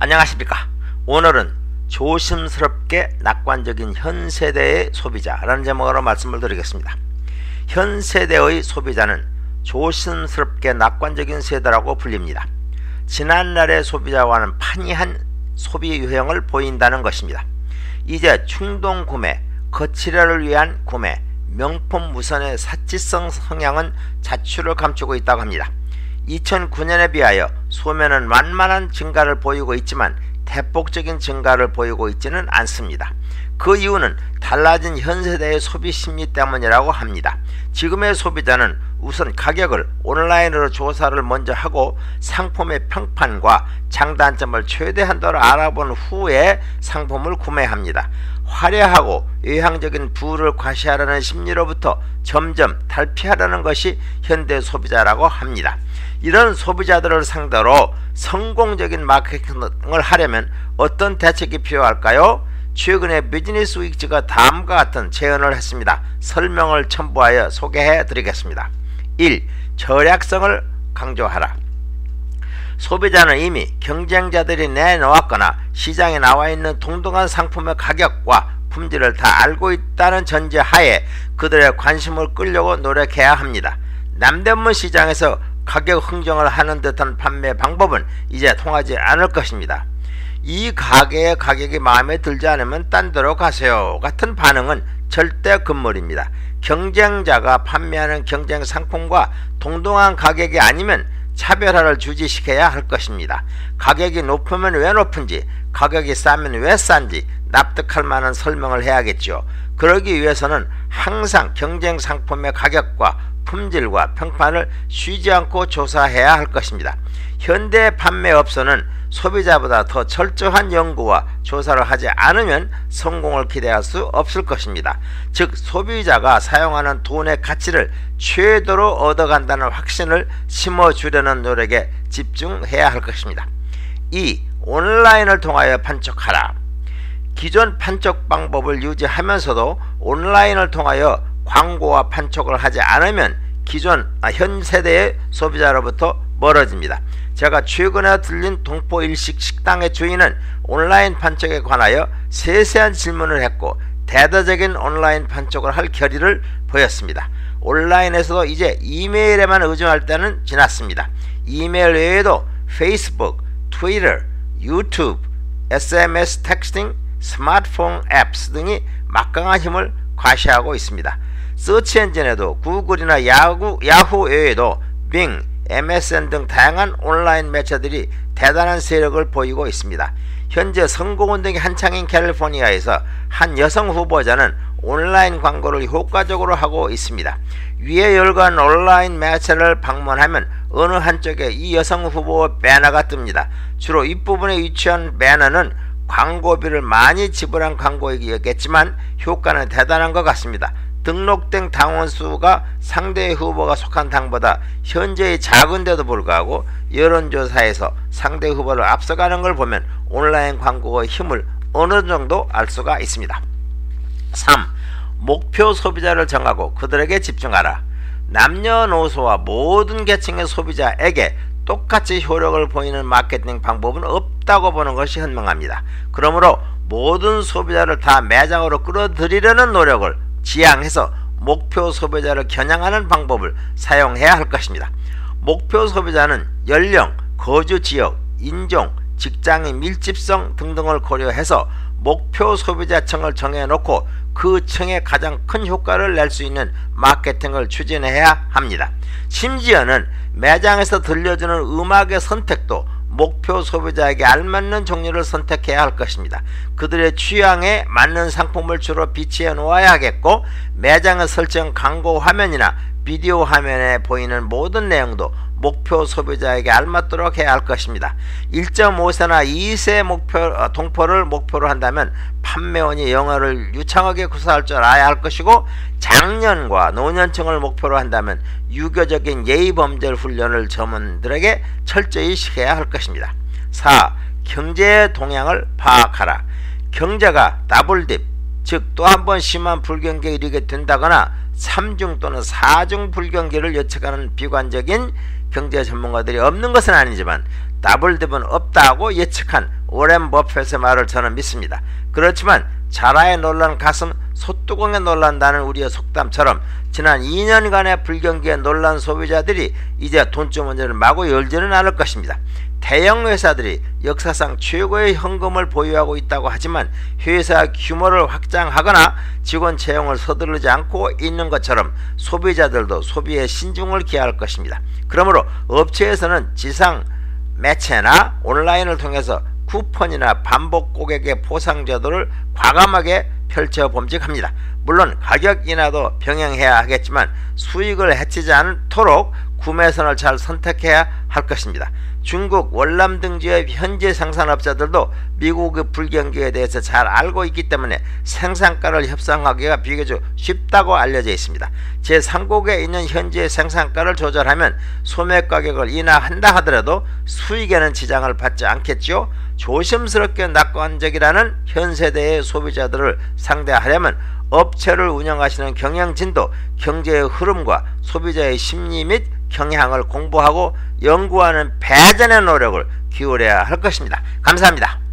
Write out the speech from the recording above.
안녕하십니까. 오늘은 조심스럽게 낙관적인 현 세대의 소비자라는 제목으로 말씀을 드리겠습니다. 현 세대의 소비자는 조심스럽게 낙관적인 세대라고 불립니다. 지난날의 소비자와는 판이한 소비 유형을 보인다는 것입니다. 이제 충동 구매, 거치료를 위한 구매, 명품 우선의 사치성 성향은 자취를 감추고 있다고 합니다. 2009년에 비하여 소매는 만만한 증가를 보이고 있지만 대폭적인 증가를 보이고 있지는 않습니다. 그 이유는 달라진 현 세대의 소비 심리 때문이라고 합니다. 지금의 소비자는 우선 가격을 온라인으로 조사를 먼저 하고 상품의 평판과 장단점을 최대한도로 알아본 후에 상품을 구매합니다. 화려하고 외향적인 부를 과시하려는 심리로부터 점점 탈피하려는 것이 현대 소비자라고 합니다. 이런 소비자들을 상대로 성공적인 마케팅을 하려면 어떤 대책이 필요할까요? 최근에 비즈니스 위크가 다음과 같은 제언을 했습니다. 설명을 첨부하여 소개해 드리겠습니다. 1. 절약성을 강조하라. 소비자는 이미 경쟁자들이 내놓았거나 시장에 나와 있는 동등한 상품의 가격과 품질을 다 알고 있다는 전제하에 그들의 관심을 끌려고 노력해야 합니다. 남대문 시장에서 가격 흥정을 하는 듯한 판매 방법은 이제 통하지 않을 것입니다. 이 가게의 가격이 마음에 들지 않으면 딴 데로 가세요 같은 반응은 절대 금물입니다. 경쟁자가 판매하는 경쟁 상품과 동등한 가격이 아니면 차별화를 주지시켜야 할 것입니다. 가격이 높으면 왜 높은지, 가격이 싸면 왜 싼지 납득할 만한 설명을 해야겠죠. 그러기 위해서는 항상 경쟁 상품의 가격과 품질과 평판을 쉬지 않고 조사해야 할 것입니다. 현대 판매업소는 소비자보다 더 철저한 연구와 조사를 하지 않으면 성공을 기대할 수 없을 것입니다. 즉 소비자가 사용하는 돈의 가치를 최대로 얻어간다는 확신을 심어주려는 노력에 집중해야 할 것입니다. 2. 온라인을 통하여 판촉하라. 기존 판촉 방법을 유지하면서도 온라인을 통하여 광고와 판촉을 하지 않으면 현 세대의 소비자로부터 멀어집니다. 제가 최근에 들린 동포일식 식당의 주인은 온라인 판촉에 관하여 세세한 질문을 했고 대대적인 온라인 판촉을 할 결의를 보였습니다. 온라인에서도 이제 이메일에만 의존할 때는 지났습니다. 이메일 외에도 페이스북, 트위터, 유튜브, SMS 텍스팅, 스마트폰 앱스 등이 막강한 힘을 과시하고 있습니다. 서치 엔진에도 구글이나 야후 외에도 빙, MSN 등 다양한 온라인 매체들이 대단한 세력을 보이고 있습니다. 현재 선거운동이 한창인 캘리포니아에서 한 여성 후보자는 온라인 광고를 효과적으로 하고 있습니다. 위에 열거한 온라인 매체를 방문하면 어느 한쪽에 이 여성 후보의 배너가 뜹니다. 주로 윗부분에 위치한 배너는 광고비를 많이 지불한 광고이겠지만 효과는 대단한 것 같습니다. 등록된 당원 수가 상대 후보가 속한 당보다 현재의 작은데도 불구하고 여론조사에서 상대 후보를 앞서가는 걸 보면 온라인 광고의 힘을 어느 정도 알 수가 있습니다. 3. 목표 소비자를 정하고 그들에게 집중하라. 남녀노소와 모든 계층의 소비자에게 똑같이 효력을 보이는 마케팅 방법은 없다고 보는 것이 현명합니다. 그러므로 모든 소비자를 다 매장으로 끌어들이려는 노력을 지향해서 목표 소비자를 겨냥하는 방법을 사용해야 할 것입니다. 목표 소비자는 연령, 거주 지역, 인종, 직장의 밀집성 등등을 고려해서 목표 소비자층을 정해놓고 그 층에 가장 큰 효과를 낼 수 있는 마케팅을 추진해야 합니다. 심지어는 매장에서 들려주는 음악의 선택도 목표 소비자에게 알맞는 종류를 선택해야 할 것입니다. 그들의 취향에 맞는 상품을 주로 비치해 놓아야 하겠고 매장에 설치한 광고 화면이나 비디오 화면에 보이는 모든 내용도 목표 소비자에게 알맞도록 해야 할 것입니다. 1.5세나 2세 동포를 목표로 한다면 판매원이 영어를 유창하게 구사할 줄 알아야 할 것이고 장년과 노년층을 목표로 한다면 유교적인 예의범절 훈련을 점원들에게 철저히 시켜야 할 것입니다. 4. 경제의 동향을 파악하라. 경제가 더블딥, 즉 또 한 번 심한 불경기에 이르게 된다거나 3중 또는 4중 불경기를 예측하는 비관적인 경제 전문가들이 없는 것은 아니지만 더블딥은 없다고 예측한 오렌 버핏의 말을 저는 믿습니다. 그렇지만 자라에 놀란 가슴 소뚜껑에 놀란다는 우리의 속담처럼 지난 2년간의 불경기에 놀란 소비자들이 이제 돈줄 문제를 마구 열지는 않을 것입니다. 대형 회사들이 역사상 최고의 현금을 보유하고 있다고 하지만 회사 규모를 확장하거나 직원 채용을 서두르지 않고 있는 것처럼 소비자들도 소비에 신중을 기할 것입니다. 그러므로 업체에서는 지상 매체나 온라인을 통해서 쿠폰이나 반복 고객의 포상 제도를 과감하게 펼쳐 봄직합니다. 물론 가격 인하도 병행해야 하겠지만 수익을 해치지 않도록 구매선을 잘 선택해야 할 것입니다. 중국 월남 등지의 현지 생산업자들도 미국의 불경기에 대해서 잘 알고 있기 때문에 생산가를 협상하기가 비교적 쉽다고 알려져 있습니다. 제3국에 있는 현지의 생산가를 조절하면 소매가격을 인하한다 하더라도 수익에는 지장을 받지 않겠죠. 조심스럽게 낙관적이라는 현세대의 소비자들을 상대하려면 업체를 운영하시는 경영진도 경제의 흐름과 소비자의 심리 및 경향을 공부하고 연구하는 배전의 노력을 기울여야 할 것입니다. 감사합니다.